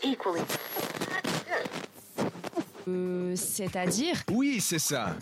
C'est-à-dire ? Oui, c'est ça.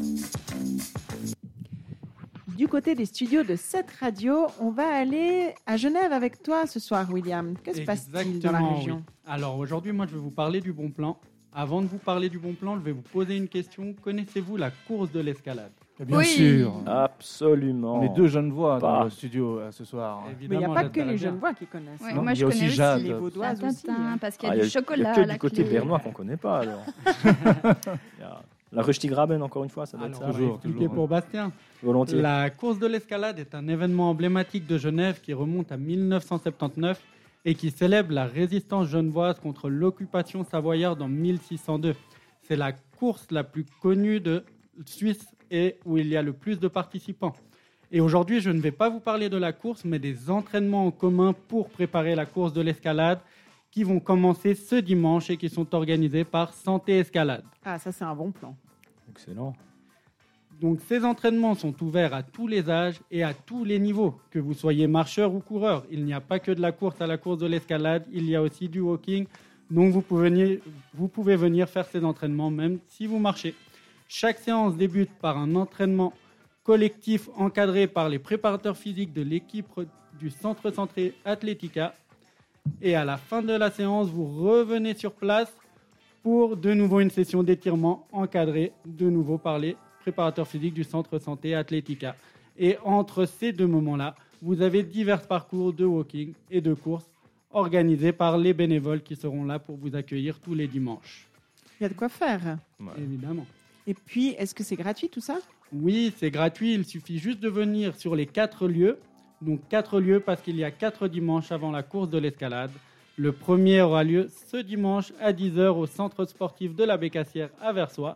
Du côté des studios de cette radio, on va aller à Genève avec toi ce soir, William. Que se passe-t-il dans la région ? Oui. Alors aujourd'hui, moi, je vais vous parler du bon plan. Avant de vous parler du bon plan, je vais vous poser une question. Connaissez-vous la course de l'escalade ? Bien sûr. Absolument. Les deux jeunes voix dans le studio ce soir. Mais il n'y a pas que les jeunes voix qui connaissent. Ouais, Non, moi, il y je a connais aussi Jade. Les Vaudoises aussi. Parce qu'il y a du Il chocolat n'y a que à la du côté clé. bernois qu'on ne connaît pas, alors. Il y a la Röstigraben, encore une fois, ça doit être Alors, ça. je vais expliquer pour Bastien. Volontiers. La course de l'escalade est un événement emblématique de Genève qui remonte à 1979 et qui célèbre la résistance genevoise contre l'occupation savoyarde en 1602. C'est la course la plus connue de Suisse et où il y a le plus de participants. Et aujourd'hui, je ne vais pas vous parler de la course, mais des entraînements en commun pour préparer la course de l'escalade qui vont commencer ce dimanche et qui sont organisés par Santé Escalade. Ah, ça c'est un bon plan. Excellent. Donc ces entraînements sont ouverts à tous les âges et à tous les niveaux, que vous soyez marcheur ou coureur. Il n'y a pas que de la course à la course de l'escalade, il y a aussi du walking. Donc vous pouvez venir faire ces entraînements même si vous marchez. Chaque séance débute par un entraînement collectif encadré par les préparateurs physiques de l'équipe du Centre Santé Atletica. Et à la fin de la séance, vous revenez sur place pour de nouveau une session d'étirement encadrée de nouveau par les préparateurs physiques du Centre Santé Atletica. Et entre ces deux moments-là, vous avez divers parcours de walking et de course organisés par les bénévoles qui seront là pour vous accueillir tous les dimanches. Il y a de quoi faire. Évidemment. Et puis, est-ce que c'est gratuit tout ça ? Oui, c'est gratuit. Il suffit juste de venir sur les 4 lieux. Donc 4 lieux parce qu'il y a 4 dimanches avant la course de l'escalade. Le premier aura lieu ce dimanche à 10h au centre sportif de la Bécassière à Versoix.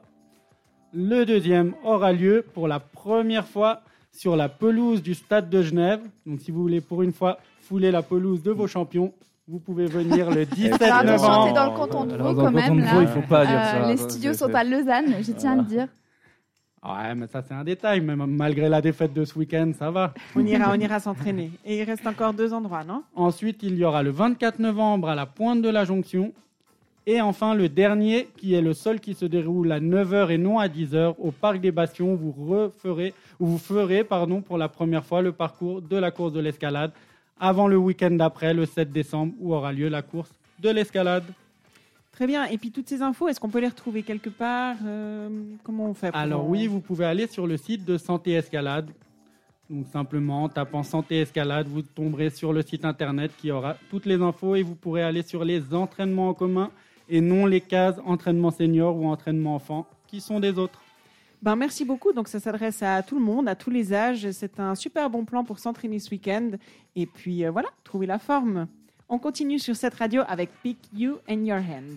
Le deuxième aura lieu pour la première fois sur la pelouse du Stade de Genève. Donc si vous voulez pour une fois fouler la pelouse de vos champions, vous pouvez venir le 17 Alors, attention, novembre. t'es dans le canton de Alors, Vaud dans quand le canton même. de Vaud, Là. il faut pas dire ça. Les studios sont à Lausanne, j'y tiens à le dire. Ouais, mais ça c'est un détail. Même malgré la défaite de ce week-end, ça va. On ira s'entraîner. Et il reste encore 2 endroits, non ? Ensuite, il y aura le 24 novembre à la Pointe de la Jonction. Et enfin, le dernier, qui est le seul qui se déroule à 9h et non à 10h, au Parc des Bastions, où vous ferez pour la première fois le parcours de la course de l'escalade, avant le week-end d'après, le 7 décembre, où aura lieu la course de l'escalade. Très bien. Et puis toutes ces infos, est-ce qu'on peut les retrouver quelque part ? Comment on fait pour... Alors oui, vous pouvez aller sur le site de Santé Escalade. Donc simplement, en tapant Santé Escalade, vous tomberez sur le site internet qui aura toutes les infos et vous pourrez aller sur les entraînements en commun et non les cases entraînement senior ou entraînement enfant qui sont des autres. Merci beaucoup. Donc ça s'adresse à tout le monde, à tous les âges. C'est un super bon plan pour s'entraîner ce week-end. Et puis voilà, trouver la forme. On continue sur cette radio avec Pick You and Your Hand.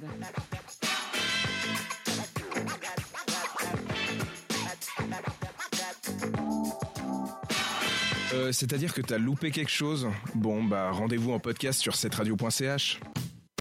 C'est-à-dire que t'as loupé quelque chose ? Bon, rendez-vous en podcast sur cetteradio.ch.